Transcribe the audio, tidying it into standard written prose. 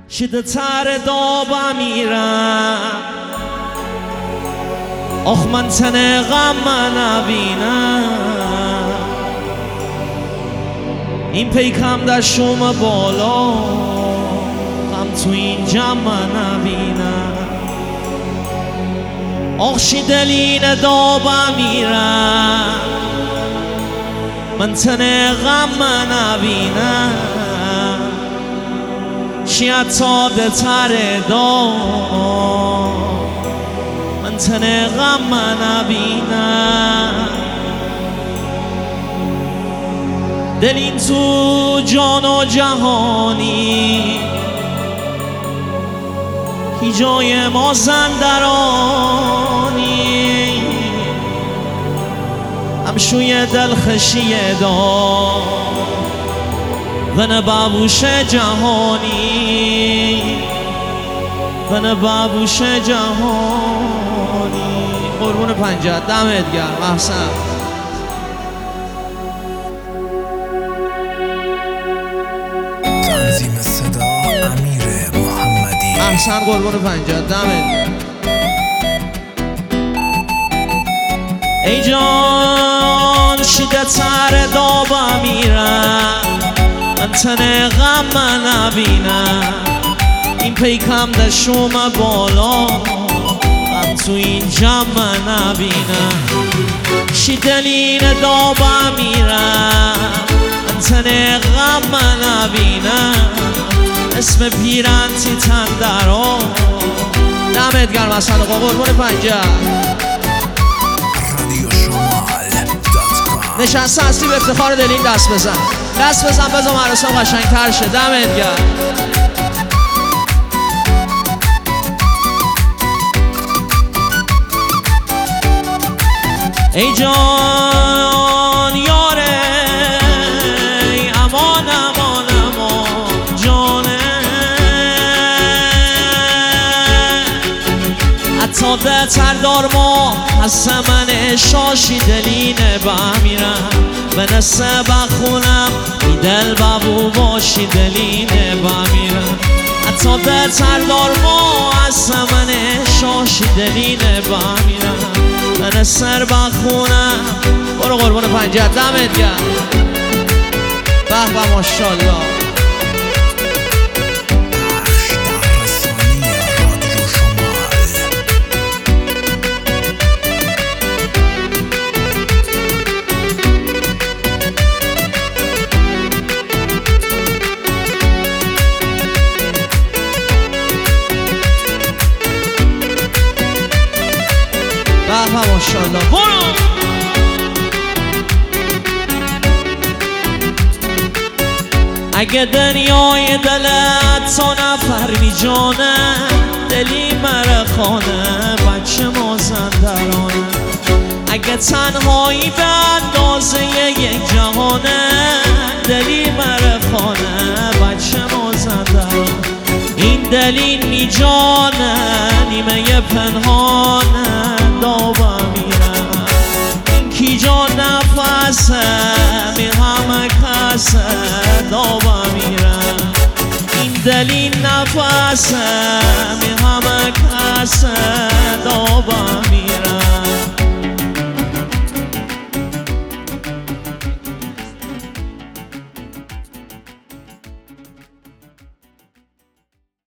شده تر دابم میرم آخ من تن غم نبینم این پیکم در شوم بالا غم تو این جمع نبینم آخ شی دلین دابم میرم من تن غم نبینم شی اتاده تر دا من تن غم نبینم دل این تو جان و جهانی کی جای ما زندرانی همشوی دل خشیه دا ون بابوش جهانی ون بابوش جهانی قربون پنجت دمت گرم احسن تنظیم صدا امیر محمدی احسن قربون پنجت دمت گرم ای جان شیده تر دابم میرم من تن غم نبینم این پیکم در شوم بالا غم تو این جمع نبینم شی دلین دابم میرم من تن غم نبینم اسم پیرنتی تن درا دمت گرم اصلا قربون پنجه نشسته هستی به افتخار دلین دست بزن دست بزن بزن مراسم قشنگ‌تر شه دمت گرم ای جان یاره ای امان امان امان جانه حتی بهتر دار ما از سمن شاشی دلینه بمیرم به نسه بخونم ای دل بابو باشی دلینه بمیرم حتی بهتر دار ما از سمن شاشی دلینه بمیرم به نسر بخونم برو قربون پنجت دمت گرم به به ماشاءالله ماشاءالله برو اگه دنیای دلت تا نفر می جانه دلی مره خانه بچه مازندرانه اگه تنهایی به اندازه یک جهانه دلی مره خانه بچه مازندرانه این دلین می جانه نیمه پنهانه دابم میرم این کی جا نفسه می همه کسه دابم میرم این دلین نفسه می همه کسه دابم میرم